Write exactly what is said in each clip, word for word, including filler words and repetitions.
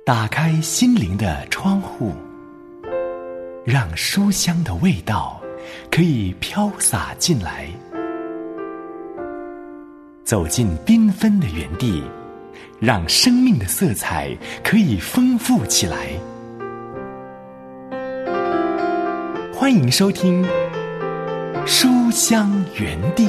打开心灵的窗户，让书香的味道可以飘洒进来。走进缤纷的园地，让生命的色彩可以丰富起来。欢迎收听书香园地。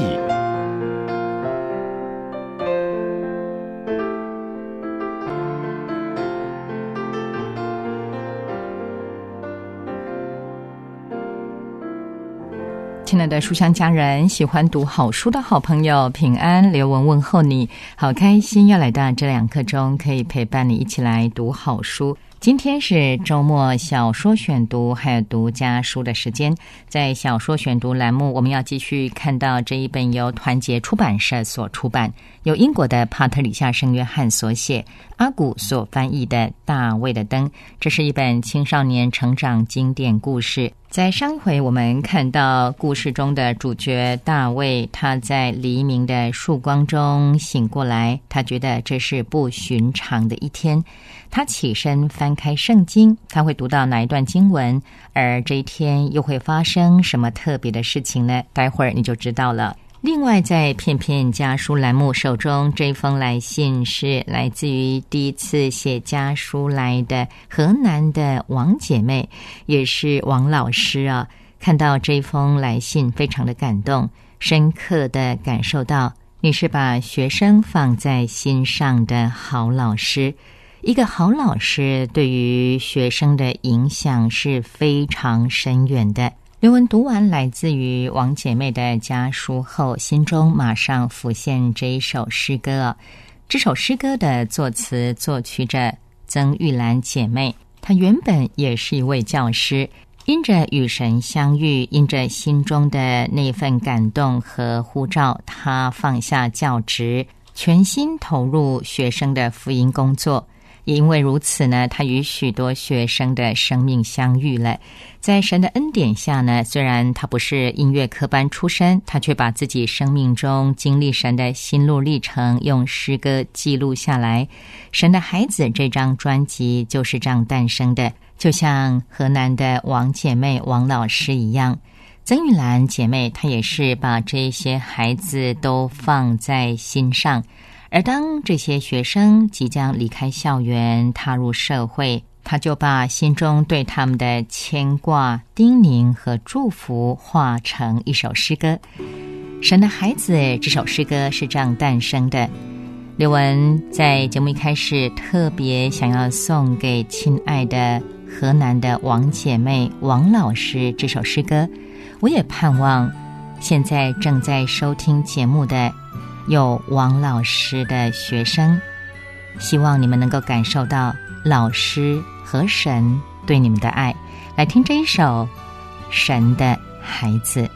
亲爱的书香家人，喜欢读好书的好朋友，平安，刘文问候你，好开心要来到这两刻钟，可以陪伴你一起来读好书。今天是周末小说选读还有独家书的时间，在小说选读栏目，我们要继续看到这一本由团结出版社所出版，由英国的帕特里夏圣约翰所写，阿古所翻译的《大卫的灯》。这是一本青少年成长经典故事。在上一回我们看到故事中的主角大卫，他在黎明的曙光中醒过来，他觉得这是不寻常的一天。他起身翻开圣经，他会读到哪一段经文，而这一天又会发生什么特别的事情呢？待会儿你就知道了。另外在片片家书栏目手中，这封来信是来自于第一次写家书来的河南的王姐妹，也是王老师啊。看到这封来信非常的感动，深刻的感受到你是把学生放在心上的好老师。一个好老师对于学生的影响是非常深远的。刘文读完来自于王姐妹的家书后，心中马上浮现这一首诗歌。这首诗歌的作词作曲者曾玉兰姐妹，她原本也是一位教师，因着与神相遇，因着心中的那份感动和呼召，她放下教职，全心投入学生的福音工作。也因为如此呢，他与许多学生的生命相遇了。在神的恩典下呢，虽然他不是音乐科班出身，他却把自己生命中经历神的心路历程用诗歌记录下来。神的孩子这张专辑就是这样诞生的，就像河南的王姐妹王老师一样。曾玉兰姐妹她也是把这些孩子都放在心上，而当这些学生即将离开校园踏入社会，他就把心中对他们的牵挂、叮咛和祝福化成一首诗歌。神的孩子这首诗歌是这样诞生的。刘文在节目一开始特别想要送给亲爱的河南的王姐妹王老师这首诗歌，我也盼望现在正在收听节目的有王老师的学生，希望你们能够感受到老师和神对你们的爱。来听这一首神的孩子。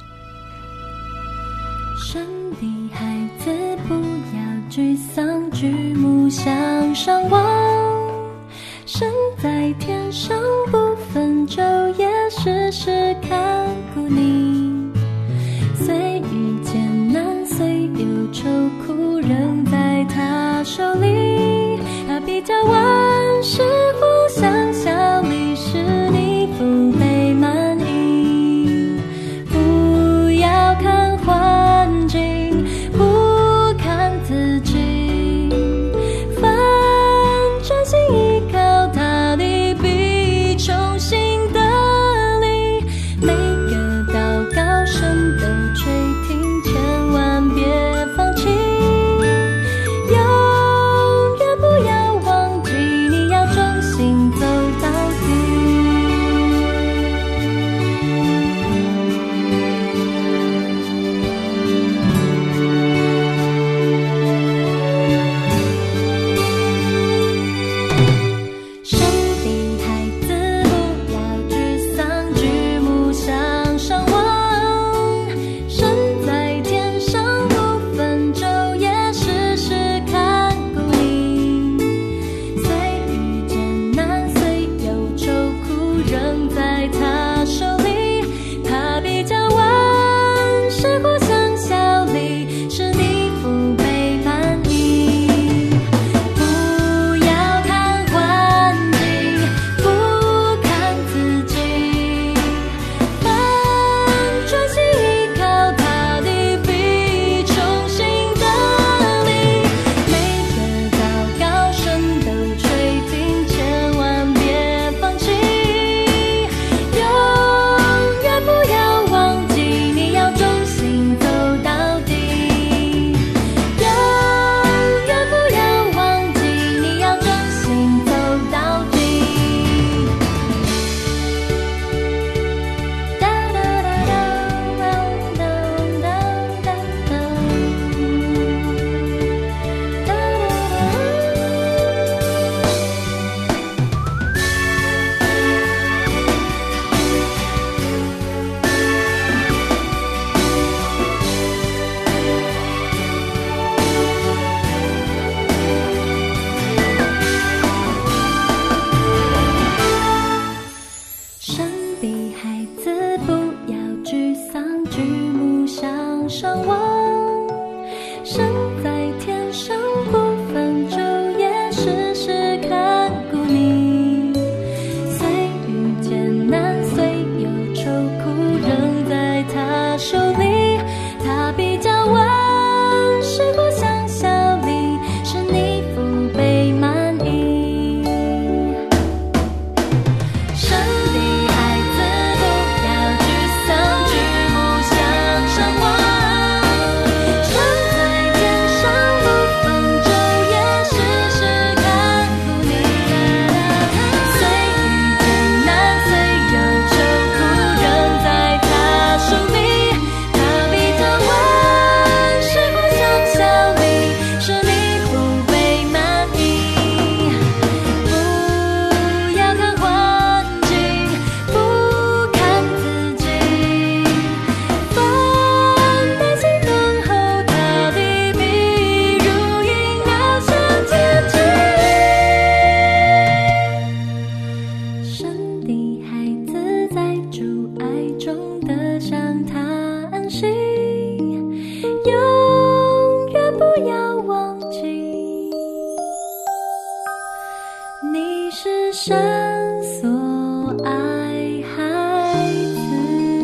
神的孩子不要沮丧，举目向上望，神在天上不分昼夜，时时看顾你，虽遇艰难虽有愁苦，仍在他手里，他必叫万事互相效力，使你福杯满溢。不要看环境，不看自己，凡专心依靠他的，必重新得力。每个祷告神都垂听，千万别放弃，永远不要忘记，你要忠时时看顾你。虽遇艰难，虽有愁苦，仍在他手里。他比较温，是互相效力，使你腹背满溢。生的孩子不要沮丧，举目向上望。身在天上不分昼夜，时时看顾你。虽遇艰难，虽有愁苦，仍在他手里。他比较温，是互相效力，使你腹背满溢。不要看环境，不看自己，放胆心等候他的庇，如鹰翱翔天际。神的孩子在主爱中得享他安息，永远不要忘记，你是神所爱孩子。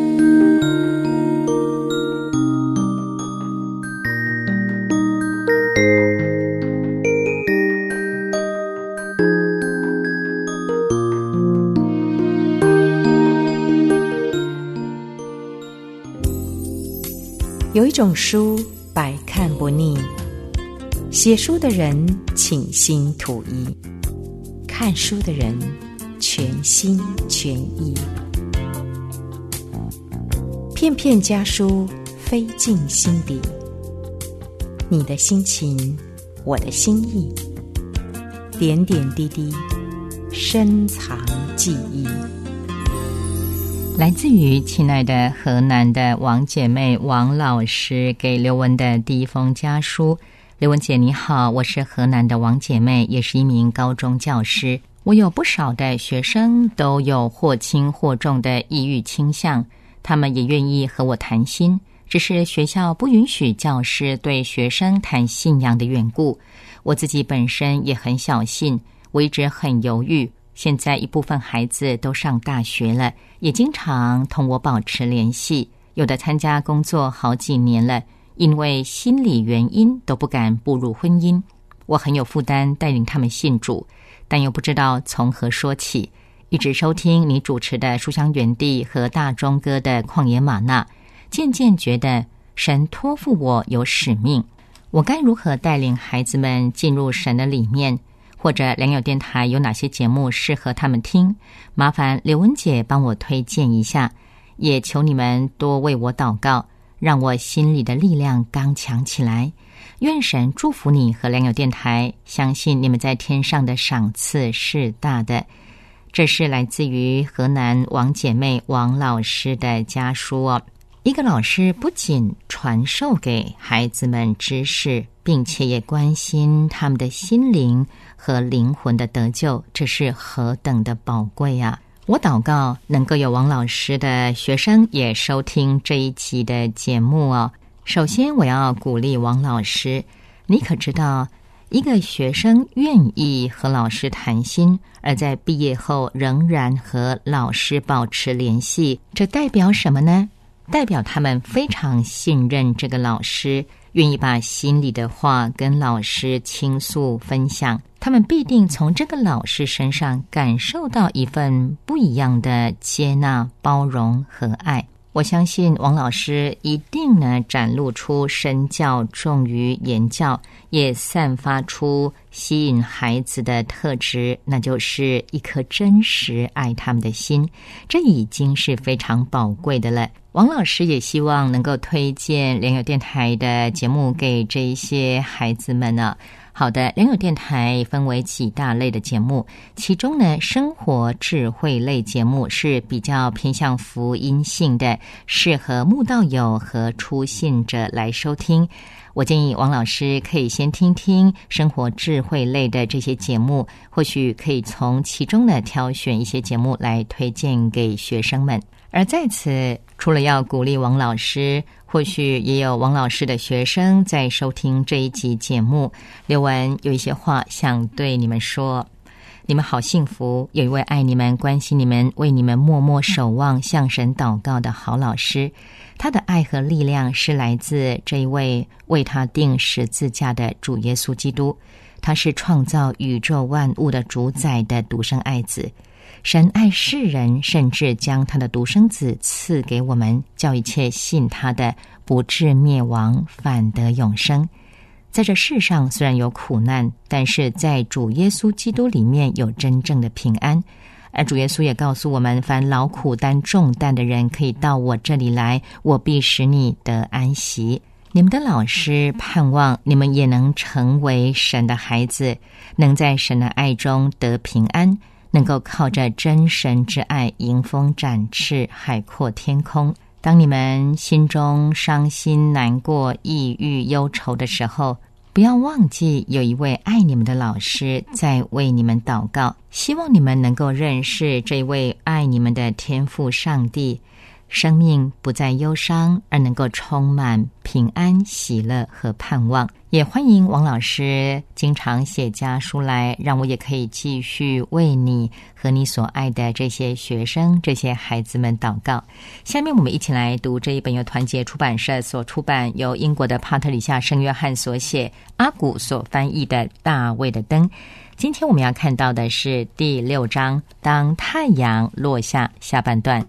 有一种书百看不腻，写书的人倾心吐意，看书的人全心全意。片片家书飞进心底，你的心情，我的心意，点点滴滴深藏记忆。 来自于亲爱的河南的王姐妹王老师给刘文的第一封家书。刘文姐你好，我是河南的王姐妹，也是一名高中教师。我有不少的学生都有或轻或重的抑郁倾向，他们也愿意和我谈心，只是学校不允许教师对学生谈信仰的缘故。我自己本身也很小信，我一直很犹豫。现在一部分孩子都上大学了，也经常同我保持联系，有的参加工作好几年了，因为心理原因都不敢步入婚姻。我很有负担带领他们信主，但又不知道从何说起。一直收听你主持的书香园地和大钟哥的旷野玛纳，渐渐觉得神托付我有使命，我该如何带领孩子们进入神的里面？或者良友电台有哪些节目适合他们听？麻烦刘文姐帮我推荐一下，也求你们多为我祷告，让我心里的力量刚强起来。愿神祝福你和良友电台，相信你们在天上的赏赐是大的。这是来自于河南王姐妹王老师的家书哦。一个老师不仅传授给孩子们知识，并且也关心他们的心灵和灵魂的得救，这是何等的宝贵啊！我祷告能够有王老师的学生也收听这一期的节目哦。首先我要鼓励王老师，你可知道一个学生愿意和老师谈心，而在毕业后仍然和老师保持联系，这代表什么呢？代表他们非常信任这个老师，愿意把心里的话跟老师倾诉分享，他们必定从这个老师身上感受到一份不一样的接纳、包容和爱。我相信王老师一定呢展露出身教重于言教，也散发出吸引孩子的特质，那就是一颗真实爱他们的心，这已经是非常宝贵的了。王老师也希望能够推荐良友电台的节目给这一些孩子们呢。好的，良友电台分为几大类的节目，其中呢，生活智慧类节目是比较偏向福音性的，适合慕道友和初信者来收听。我建议王老师可以先听听生活智慧类的这些节目，或许可以从其中呢挑选一些节目来推荐给学生们。而在此， 除了要鼓励王老师，或许也有王老师的学生在收听这一集节目。刘文有一些话想对你们说，你们好幸福，有一位爱你们、关心你们、为你们默默守望、向神祷告的好老师。他的爱和力量是来自这一位为他钉十字架的主耶稣基督。他是创造宇宙万物的主宰的独生爱子。神爱世人，甚至将他的独生子赐给我们，叫一切信他的不至灭亡，反得永生。在这世上虽然有苦难，但是在主耶稣基督里面有真正的平安。而主耶稣也告诉我们，凡劳苦担重担的人可以到我这里来，我必使你得安息。你们的老师盼望你们也能成为神的孩子，能在神的爱中得平安，能够靠着真神之爱迎风展翅，海阔天空。当你们心中伤心难过、抑郁忧愁的时候，不要忘记有一位爱你们的老师在为你们祷告，希望你们能够认识这位爱你们的天父上帝，生命不再忧伤，而能够充满平安、喜乐和盼望。也欢迎王老师经常写家书来，让我也可以继续为你和你所爱的这些学生、这些孩子们祷告。下面我们一起来读这一本由团结出版社所出版，由英国的帕特里夏圣约翰所写，阿古所翻译的《大卫的灯》。今天我们要看到的是第六章，当太阳落下，下半段。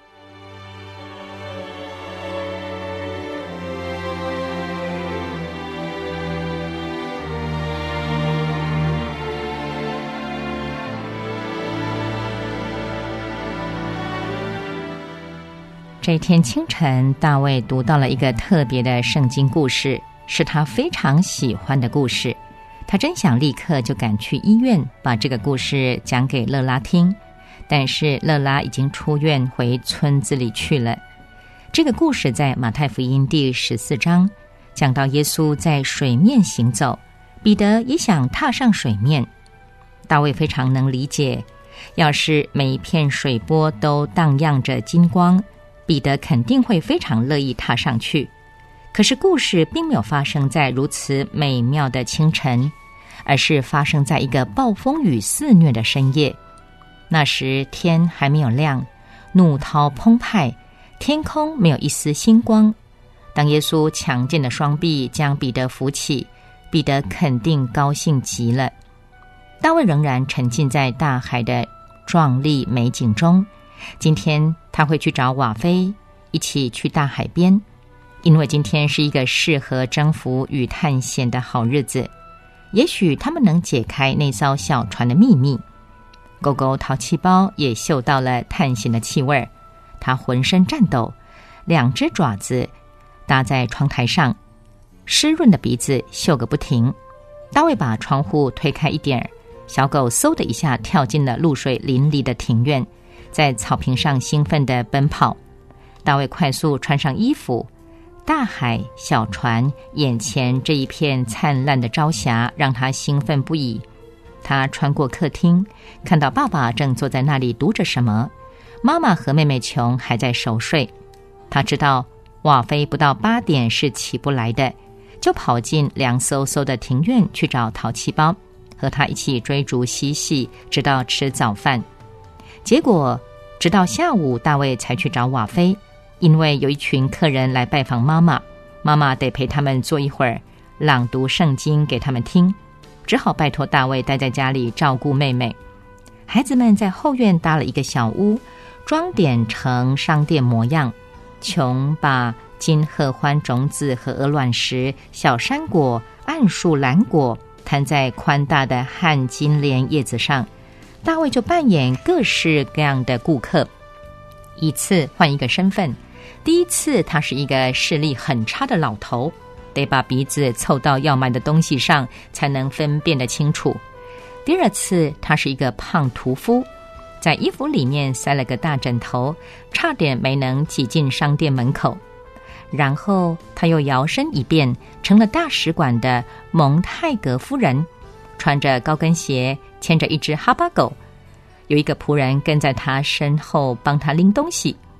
这一天清晨，大卫读到了一个特别的圣经故事，是他非常喜欢的故事。他真想立刻就赶去医院，把这个故事讲给勒拉听，但是勒拉已经出院回村子里去了。这个故事在马太福音第十四章讲到耶稣在水面行走，彼得也想踏上水面。大卫非常能理解，要是每一片水波都荡漾着金光，彼得肯定会非常乐意踏上去。可是故事并没有发生在如此美妙的清晨，而是发生在一个暴风雨肆虐的深夜。那时天还没有亮，怒涛澎湃，天空没有一丝星光。当耶稣强健的双臂将彼得扶起，彼得肯定高兴极了。大卫仍然沉浸在大海的壮丽美景中。今天他会去找瓦菲，一起去大海边，因为今天是一个适合征服与探险的好日子。也许他们能解开那艘小船的秘密。狗狗淘气包也嗅到了探险的气味，它浑身颤抖，两只爪子搭在窗台上，湿润的鼻子嗅个不停。大卫把窗户推开一点，小狗嗖的一下跳进了露水淋漓的庭院，在草坪上兴奋地奔跑。大卫快速穿上衣服，大海、小船，眼前这一片灿烂的朝霞让他兴奋不已。他穿过客厅，看到爸爸正坐在那里读着什么，妈妈和妹妹琼还在熟睡。他知道瓦菲不到八点是起不来的，就跑进凉飕飕的庭院去找淘气包，和他一起追逐嬉戏，直到吃早饭。结果直到下午，大卫才去找瓦菲，因为有一群客人来拜访妈妈，妈妈得陪他们坐一会儿，朗读圣经给他们听，只好拜托大卫待在家里照顾妹妹。孩子们在后院搭了一个小屋，装点成商店模样。琼把金合欢种子和鹅卵石、小山果、桉树兰果摊在宽大的旱金莲叶子上，大卫就扮演各式各样的顾客，一次换一个身份。第一次他是一个视力很差的老头，得把鼻子凑到要买的东西上才能分辨得清楚。第二次他是一个胖屠夫，在衣服里面塞了个大枕头，差点没能挤进商店门口。然后他又摇身一变成了大使馆的蒙泰格夫人，穿着高跟鞋，牵着一只哈巴狗，有一个仆人跟在他身后帮他拎东西。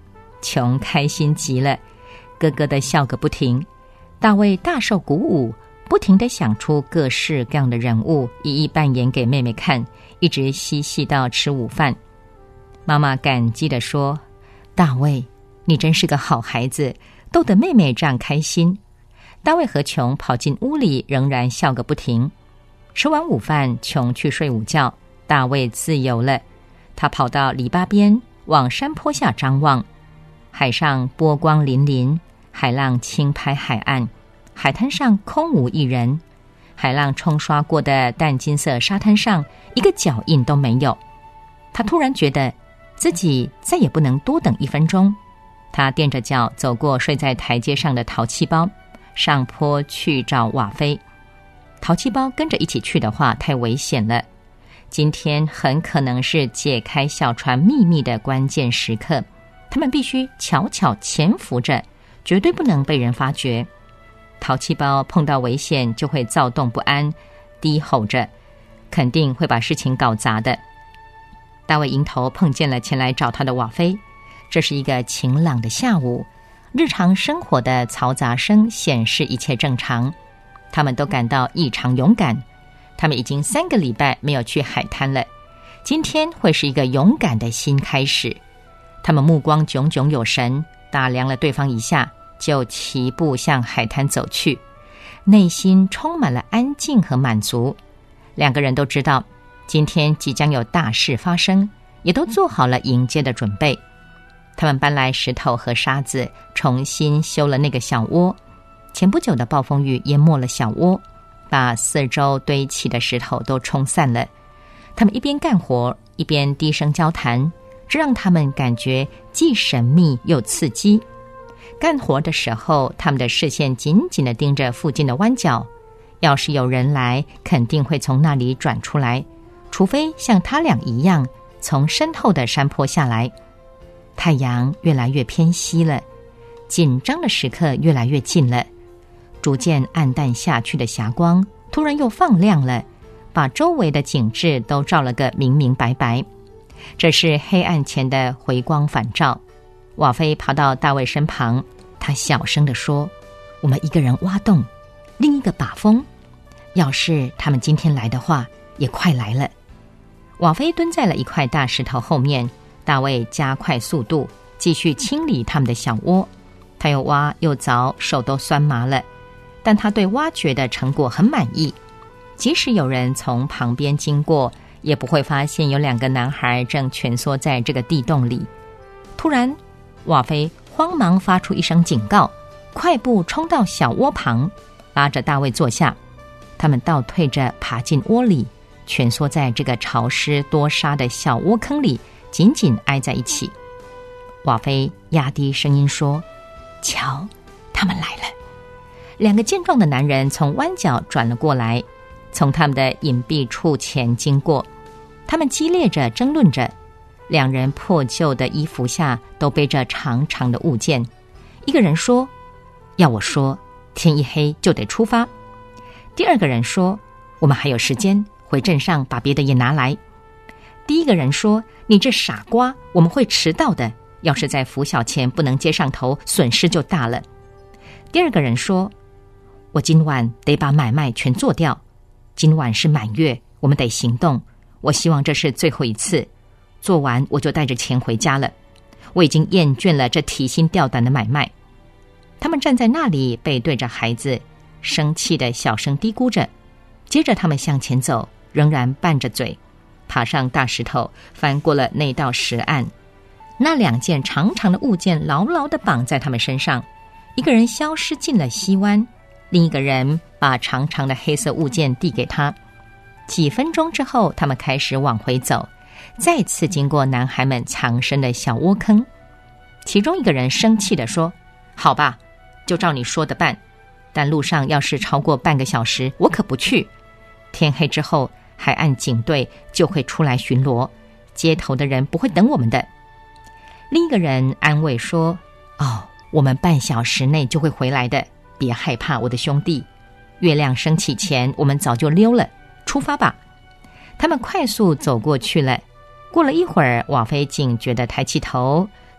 琼开心极了，咯咯地笑个不停。大卫大受鼓舞，不停地想出各式各样的人物，一一扮演给妹妹看，一直嬉戏到吃午饭。妈妈感激地说：大卫，你真是个好孩子，逗得妹妹这样开心。大卫和琼跑进屋里，仍然笑个不停。吃完午饭，琼去睡午觉，大卫自由了。他跑到篱笆边，往山坡下张望。海上波光粼粼，海浪轻拍海岸，海滩上空无一人。海浪冲刷过的淡金色沙滩上，一个脚印都没有。他突然觉得自己再也不能多等一分钟。他踮着脚走过睡在台阶上的淘气包，上坡去找瓦菲。淘气包跟着一起去的话，太危险了。今天很可能是解开小船秘密的关键时刻，他们必须悄悄潜伏着，绝对不能被人发觉。淘气包碰到危险就会躁动不安，低吼着，肯定会把事情搞砸的。大卫迎头碰见了前来找他的瓦菲。这是一个晴朗的下午，日常生活的嘈杂声显示一切正常。他们都感到异常勇敢，他们已经三个礼拜没有去海滩了，今天会是一个勇敢的新开始。他们目光炯炯有神，打量了对方一下，就齐步向海滩走去，内心充满了安静和满足。两个人都知道今天即将有大事发生，也都做好了迎接的准备。他们搬来石头和沙子，重新修了那个小窝。前不久的暴风雨淹没了小窝，把四周堆起的石头都冲散了。他们一边干活，一边低声交谈，这让他们感觉既神秘又刺激。干活的时候，他们的视线紧紧地盯着附近的弯角，要是有人来，肯定会从那里转出来，除非像他俩一样从身后的山坡下来。太阳越来越偏西了，紧张的时刻越来越近了。逐渐暗淡下去的霞光突然又放亮了，把周围的景致都照了个明明白白。这是黑暗前的回光返照。瓦菲跑到大卫身旁，他小声地说：我们一个人挖洞，另一个把风，要是他们今天来的话，也快来了。瓦菲蹲在了一块大石头后面，大卫加快速度，继续清理他们的小窝。他又挖又凿，手都酸麻了，但他对挖掘的成果很满意。即使有人从旁边经过，也不会发现有两个男孩正蜷缩在这个地洞里。突然，瓦菲慌忙发出一声警告，快步冲到小窝旁，拉着大卫坐下。他们倒退着爬进窝里，蜷缩在这个潮湿多沙的小窝坑里，紧紧挨在一起。瓦菲压低声音说：瞧，他们来了。两个健壮的男人从弯角转了过来，从他们的隐蔽处前经过。他们激烈着争论着，两人破旧的衣服下都背着长长的物件。一个人说：要我说，天一黑就得出发。第二个人说：我们还有时间，回镇上把别的也拿来。第一个人说：你这傻瓜，我们会迟到的，要是在拂晓前不能接上头，损失就大了。第二个人说：我今晚得把买卖全做掉，今晚是满月，我们得行动，我希望这是最后一次，做完我就带着钱回家了，我已经厌倦了这提心吊胆的买卖。他们站在那里，背对着孩子，生气地小声嘀咕着。接着他们向前走，仍然拌着嘴，爬上大石头，翻过了那道石岸。那两件长长的物件牢牢地绑在他们身上，一个人消失进了溪湾，另一个人把长长的黑色物件递给他。几分钟之后，他们开始往回走，再次经过男孩们藏身的小窝坑。其中一个人生气地说：好吧，就照你说的办，但路上要是超过半个小时，我可不去。天黑之后，海岸警队就会出来巡逻，街头的人不会等我们的。另一个人安慰说：哦，我们半小时内就会回来的，别害怕，我的兄弟。月亮升起前，我们早就溜了，出发吧。他们快速走过去了。过了一会儿，瓦菲警觉地抬起头，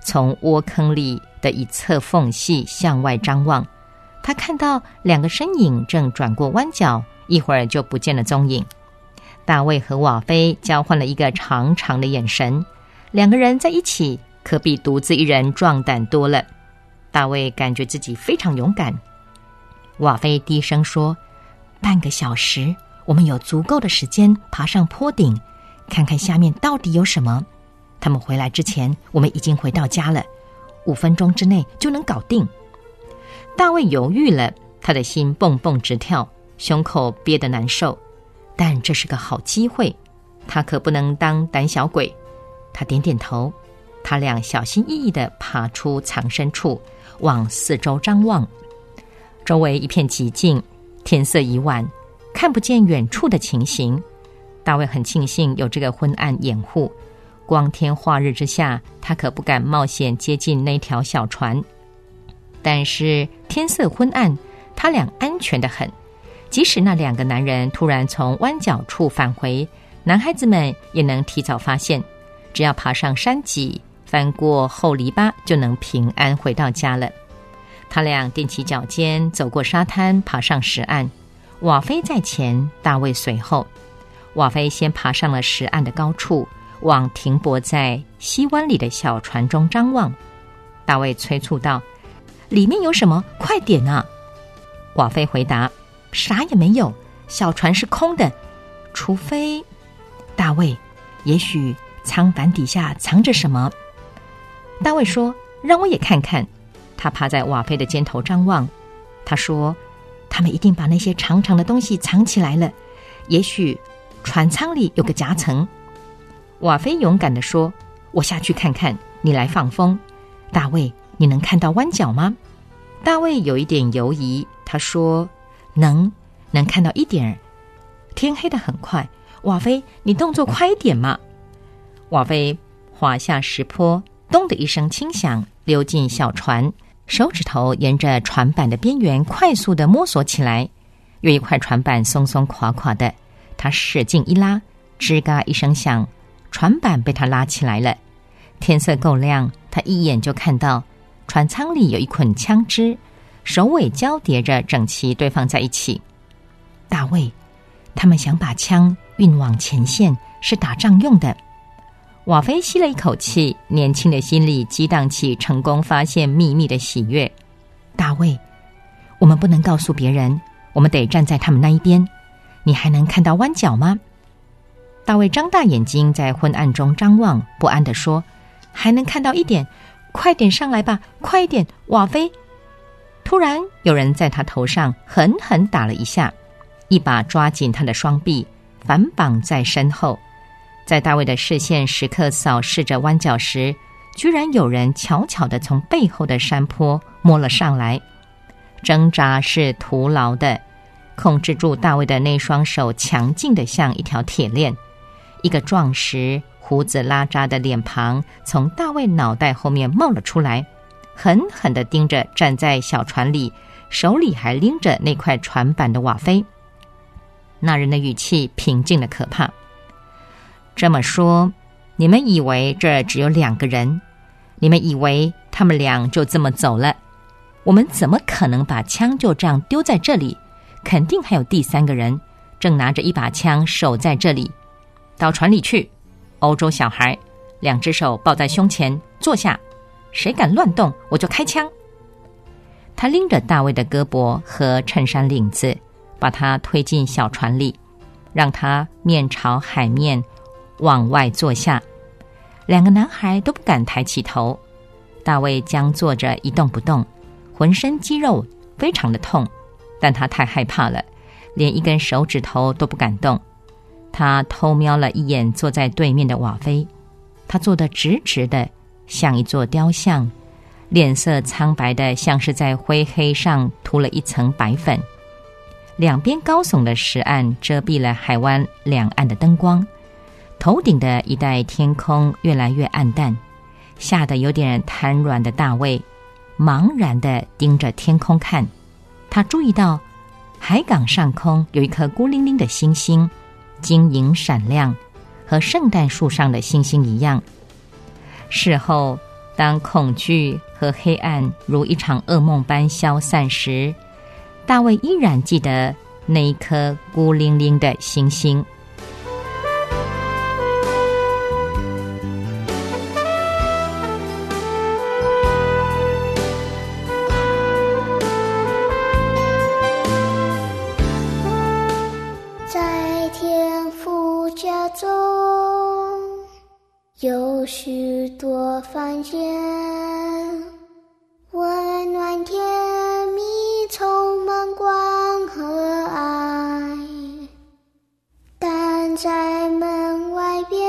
从窝坑里的一侧缝隙向外张望，他看到两个身影正转过弯角，一会儿就不见了踪影。大卫和瓦菲交换了一个长长的眼神，两个人在一起可比独自一人壮胆多了。大卫感觉自己非常勇敢。瓦菲低声说，半个小时，我们有足够的时间爬上坡顶，看看下面到底有什么。他们回来之前，我们已经回到家了，五分钟之内就能搞定。大卫犹豫了，他的心蹦蹦直跳，胸口憋得难受，但这是个好机会，他可不能当胆小鬼。他点点头，他俩小心翼翼地爬出藏身处，往四周张望。周围一片寂静，天色已晚，看不见远处的情形。大卫很庆幸有这个昏暗掩护，光天化日之下，他可不敢冒险接近那条小船。但是天色昏暗，他俩安全得很。即使那两个男人突然从弯角处返回，男孩子们也能提早发现，只要爬上山脊，翻过后篱笆，就能平安回到家了。他俩踮起脚尖，走过沙滩，爬上石岸。瓦菲在前，大卫随后。瓦菲先爬上了石岸的高处，往停泊在溪湾里的小船中张望。大卫催促道，里面有什么？快点啊！瓦菲回答，啥也没有，小船是空的，除非……大卫，也许舱板底下藏着什么。大卫说，让我也看看。他趴在瓦菲的肩头张望。他说，他们一定把那些长长的东西藏起来了，也许船舱里有个夹层。瓦菲勇敢地说，我下去看看，你来放风。大卫，你能看到弯角吗？大卫有一点犹疑，他说，能能看到一点。天黑得很快，瓦菲，你动作快一点嘛。瓦菲滑下石坡，咚的一声轻响，溜进小船，手指头沿着船板的边缘快速地摸索起来。有一块船板松松垮垮的，他使劲一拉，吱嘎一声响，船板被他拉起来了。天色够亮，他一眼就看到船舱里有一捆枪支，首尾交叠着整齐堆放在一起。大卫，他们想把枪运往前线，是打仗用的。瓦菲吸了一口气，年轻的心里激荡起成功发现秘密的喜悦。大卫，我们不能告诉别人，我们得站在他们那一边。你还能看到弯角吗？大卫张大眼睛在昏暗中张望，不安地说，还能看到一点，快点上来吧，快一点，瓦菲。突然有人在他头上狠狠打了一下，一把抓紧他的双臂，反绑在身后。在大卫的视线时刻扫视着弯角时，居然有人悄悄地从背后的山坡摸了上来。挣扎是徒劳的，控制住大卫的那双手强劲得像一条铁链。一个壮实胡子拉碴的脸庞从大卫脑袋后面冒了出来，狠狠地盯着站在小船里，手里还拎着那块船板的瓦菲。那人的语气平静得可怕。这么说，你们以为这只有两个人？你们以为他们俩就这么走了？我们怎么可能把枪就这样丢在这里？肯定还有第三个人，正拿着一把枪守在这里。到船里去，欧洲小孩，两只手抱在胸前，坐下，谁敢乱动，我就开枪。他拎着大卫的胳膊和衬衫领子，把他推进小船里，让他面朝海面往外坐下。两个男孩都不敢抬起头。大卫僵坐着一动不动，浑身肌肉非常的痛，但他太害怕了，连一根手指头都不敢动。他偷瞄了一眼坐在对面的瓦菲，他坐得直直的，像一座雕像，脸色苍白的像是在灰黑上涂了一层白粉。两边高耸的石岸遮蔽了海湾两岸的灯光，头顶的一带天空越来越暗淡，吓得有点瘫软的大卫茫然地盯着天空看。他注意到海港上空有一颗孤零零的星星，晶莹闪亮，和圣诞树上的星星一样。事后当恐惧和黑暗如一场噩梦般消散时，大卫依然记得那一颗孤零零的星星。 在天父家中有许多房间，温暖甜蜜，充满光和爱。但在门外边，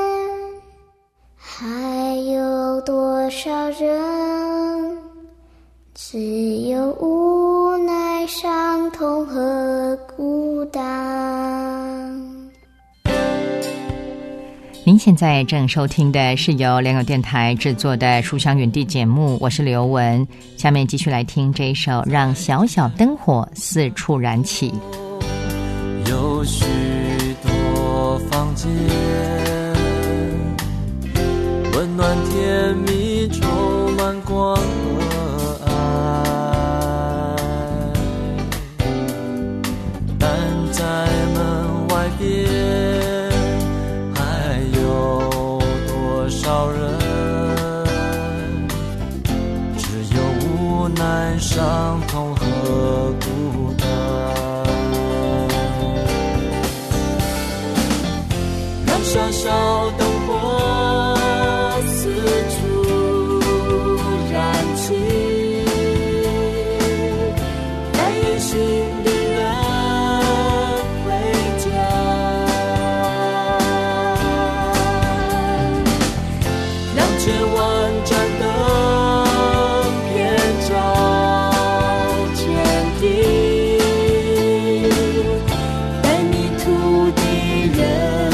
还有多少人只有无奈、伤痛和孤单。 您现在正收听的是由良友电台制作的书香园地节目，我是刘文。下面继续来听这一首《让小小灯火四处燃起》。 有许多房间，温暖甜蜜，充满光和爱。但在门外边，还有多少人只有无奈、伤痛和孤单。小小灯火四处燃起，带引心的人回家，让千万盏灯遍照天地，带迷途的人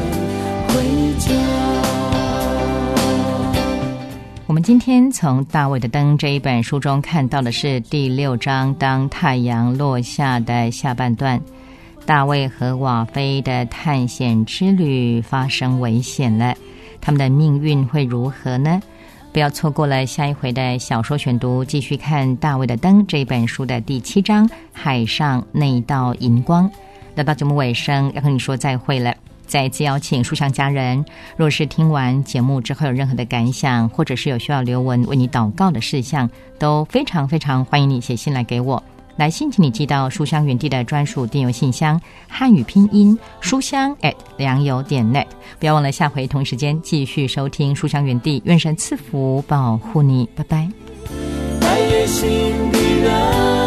我们今天从大卫的灯这一本书中看到的是第六章当太阳落下的下半段。大卫和瓦菲的探险之旅发生危险了，他们的命运会如何呢？不要错过了下一回的小说选读，继续看大卫的灯这一本书的第七章海上那道银光。来到节目尾声，要和你说再会了。再次邀请书香家人，若是听完节目之后有任何的感想，或者是有需要刘文为你祷告的事项，都非常非常欢迎你写信来给我。来信请你寄到书香园地的专属电邮信箱，汉语拼音书香 at 良友点 net。 不要忘了下回同一时间继续收听书香园地，愿神赐福保护你，拜拜。 带野心的人